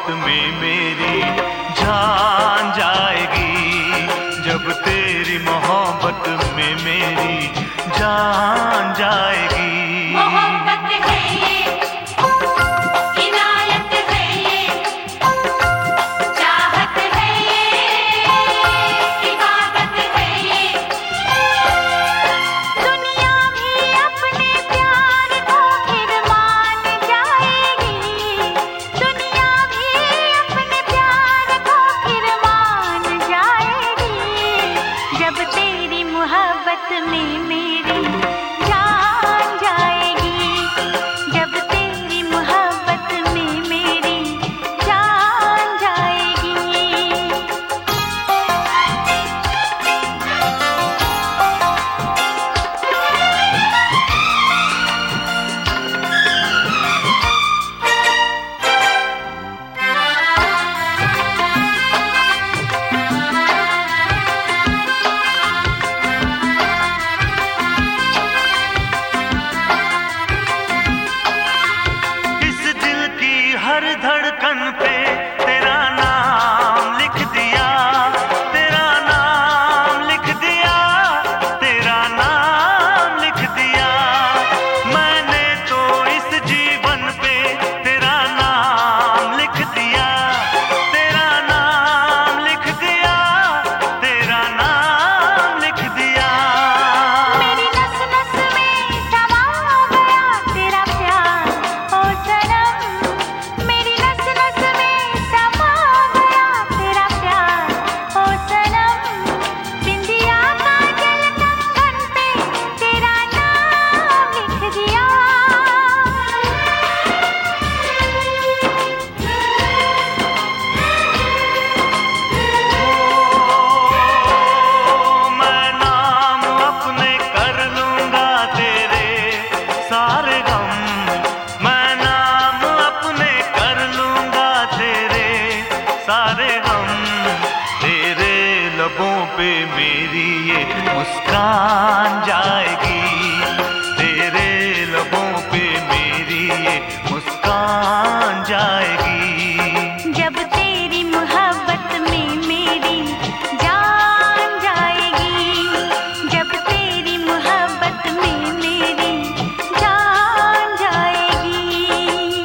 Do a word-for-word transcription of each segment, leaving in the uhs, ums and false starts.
मोहब्बत में मेरी जान जाएगी, जब तेरी मोहब्बत में मेरी जान जाएगी। मोहब्बत है ये, इनायत है ये, चाहत है ये, इबादत है ये। दुनिया भी अपने प्यार को फिर मान जाएगी, दुनिया भी अपने प्यार को फिर मान जाएगी, जब तेरी मोहब्बत में मेरी जान जाएगी, जब तेरी मोहब्बत में मेरी जान जाएगी। इस दिल की हर धड़कन पे तेरा नाम लिख दिया, तेरा नाम लिख दिया, तेरा नाम लिख दिया। मैंने तो इस जीवन पे तेरा नाम लिख दिया, तेरा नाम लिख दिया, तेरा नाम लिख दिया। मेरी नस नस में समा गया तेरा प्यार ओ सनम, मेरी नस नस में समा गया तेरा प्यार ओ सनम। बिंदिया का जल कंगन पे तेरा नाम लिख दिया। मैं नाम अपने कर लूंगा तेरे सारे गम, मैं नाम अपने कर लूंगा तेरे सारे गम। तेरे लबों पे मेरी ये मुस्कान जाएगी, तेरे लबों पे मेरी ये मुस्कान जाएगी, जब तेरी मोहब्बत में मेरी जान जाएगी, जब तेरी मोहब्बत में मेरी जान जाएगी।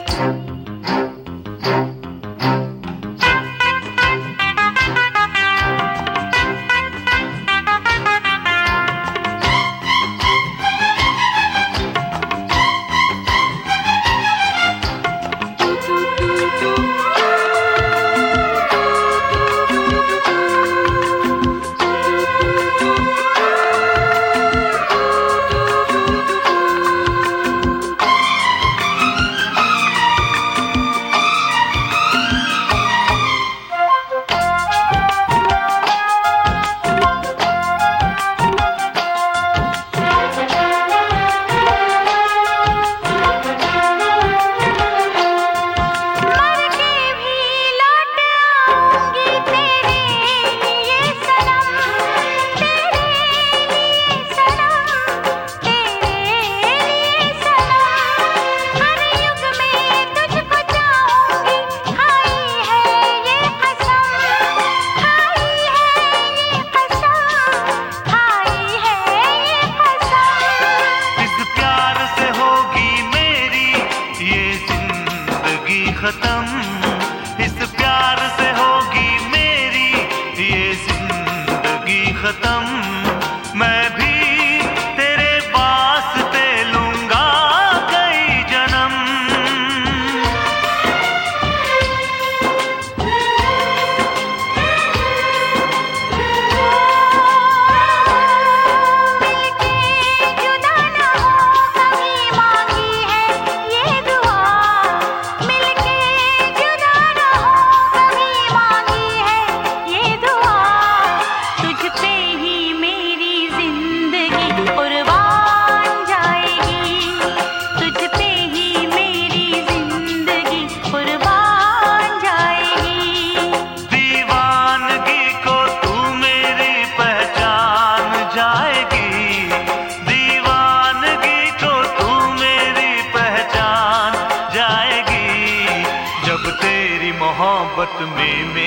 मर के भी लौट आऊंगी तेरे लिए सनम, तेरे लिए सनम, तेरे लिए सनम। हर युग में तुझको चाहूंगी, खाई है ये कसम, खाई है ये कसम, खाई है ये कसम। इस प्यार से होगी मेरी ये जिंदगी खत्म, इस प्यार से होगी मेरी ये जिंदगी खत्म। मैं भी तेरे वास्ते लूंगा कई जन्म। मिलके जुदा ना हो कभी मांगी है ये दुआ, मिलके जुदा ना हो कभी मांगी है ये दुआ। तुझ पे ही मेरी जिंदगी में